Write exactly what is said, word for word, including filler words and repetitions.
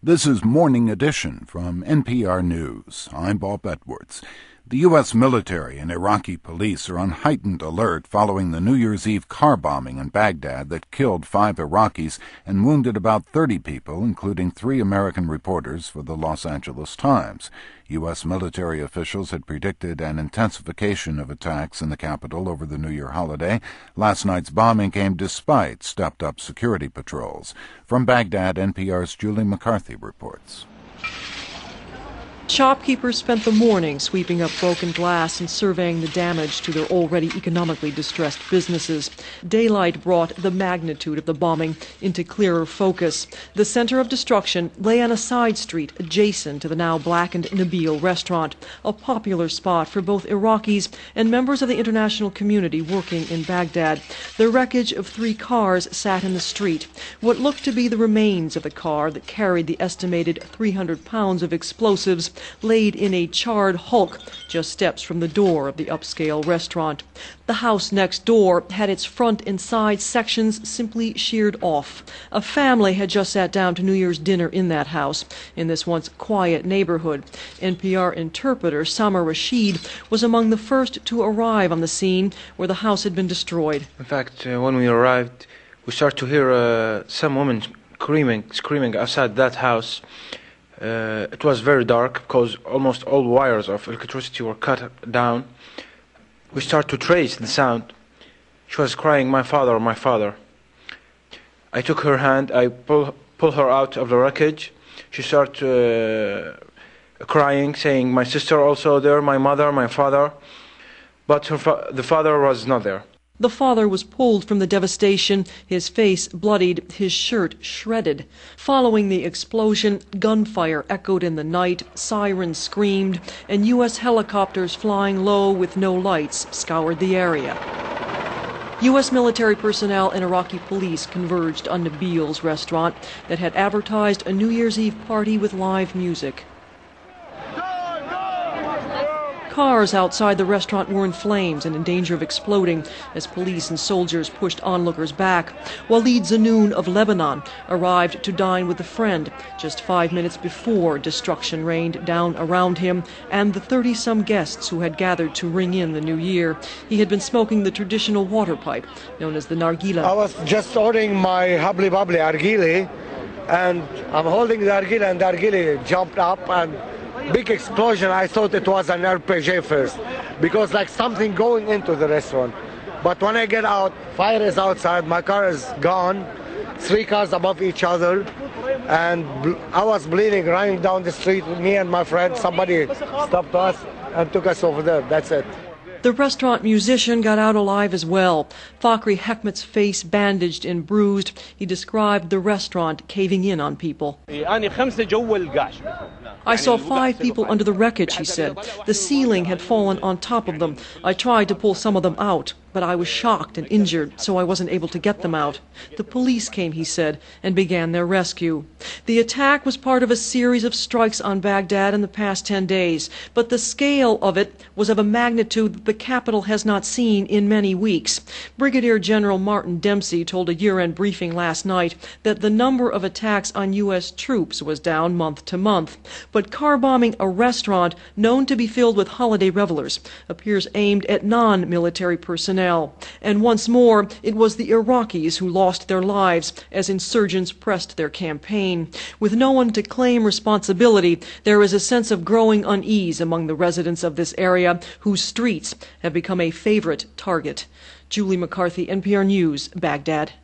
This is Morning Edition from N P R News. I'm Bob Edwards. The U S military and Iraqi police are on heightened alert following the New Year's Eve car bombing in Baghdad that killed five Iraqis and wounded about thirty people, including three American reporters for the Los Angeles Times. U S military officials had predicted an intensification of attacks in the capital over the New Year holiday. Last night's bombing came despite stepped-up security patrols. From Baghdad, N P R's Julie McCarthy reports. Shopkeepers spent the morning sweeping up broken glass and surveying the damage to their already economically distressed businesses. Daylight brought the magnitude of the bombing into clearer focus. The center of destruction lay on a side street adjacent to the now blackened Nabil restaurant, a popular spot for both Iraqis and members of the international community working in Baghdad. The wreckage of three cars sat in the street. What looked to be the remains of the car that carried the estimated three hundred pounds of explosives laid in a charred hulk just steps from the door of the upscale restaurant. The house next door had its front and side sections simply sheared off. A family had just sat down to New Year's dinner in that house, in this once quiet neighborhood. N P R interpreter Samar Rashid was among the first to arrive on the scene where the house had been destroyed. In fact, uh, when we arrived, we started to hear uh, some women screaming, screaming outside that house. Uh, it was very dark because almost all wires of electricity were cut down. We started to trace the sound. She was crying, "My father, my father." I took her hand, I pull, pull her out of the wreckage. She started uh, crying, saying, "My sister also there, my mother, my father." But her fa the father was not there. The father was pulled from the devastation, his face bloodied, his shirt shredded. Following the explosion, gunfire echoed in the night, sirens screamed, and U S helicopters flying low with no lights scoured the area. U S military personnel and Iraqi police converged on Nabil's restaurant that had advertised a New Year's Eve party with live music. Cars outside the restaurant were in flames and in danger of exploding as police and soldiers pushed onlookers back. Walid Zanoun of Lebanon arrived to dine with a friend just five minutes before destruction rained down around him and the thirty-some guests who had gathered to ring in the new year. He had been smoking the traditional water pipe known as the nargila. I was just ordering my habli babli argili, and I'm holding the argila, and the argili jumped up and big explosion. I thought it was an R P G first, because like something going into the restaurant. But when I get out, fire is outside, my car is gone, three cars above each other, and I was bleeding, running down the street with me and my friend. Somebody stopped us and took us over there. That's it. The restaurant musician got out alive as well. Fakhri Hekmat's face bandaged and bruised. He described the restaurant caving in on people. I saw five people under the wreckage, he said. The ceiling had fallen on top of them. I tried to pull some of them out, but I was shocked and injured, so I wasn't able to get them out. The police came, he said, and began their rescue. The attack was part of a series of strikes on Baghdad in the past ten days, but the scale of it was of a magnitude that the capital has not seen in many weeks. Brigadier General Martin Dempsey told a year-end briefing last night that the number of attacks on U S troops was down month to month. But car-bombing a restaurant known to be filled with holiday revelers appears aimed at non-military personnel. And once more, it was the Iraqis who lost their lives as insurgents pressed their campaign. With no one to claim responsibility, there is a sense of growing unease among the residents of this area whose streets have become a favorite target. Julie McCarthy, N P R News, Baghdad.